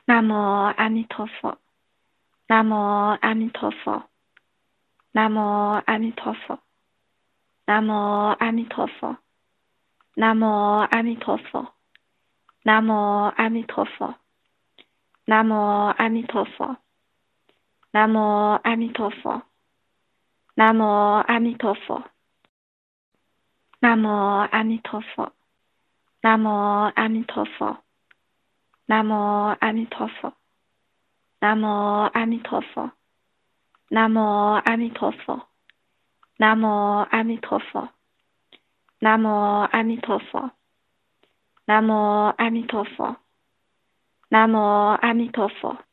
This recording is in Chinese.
南无阿弥陀佛，南无阿弥陀佛，南无阿弥陀佛，南无阿弥陀佛，南无阿弥陀佛，南无阿弥陀佛，南无阿弥陀佛，南无阿弥陀佛，南无阿弥陀佛，南无阿弥陀佛，南无阿弥陀佛，南无阿弥陀佛，南无阿弥陀佛，南无阿弥陀佛，南无阿弥陀佛，南无阿弥陀佛，南无阿弥陀佛，南无阿弥陀佛。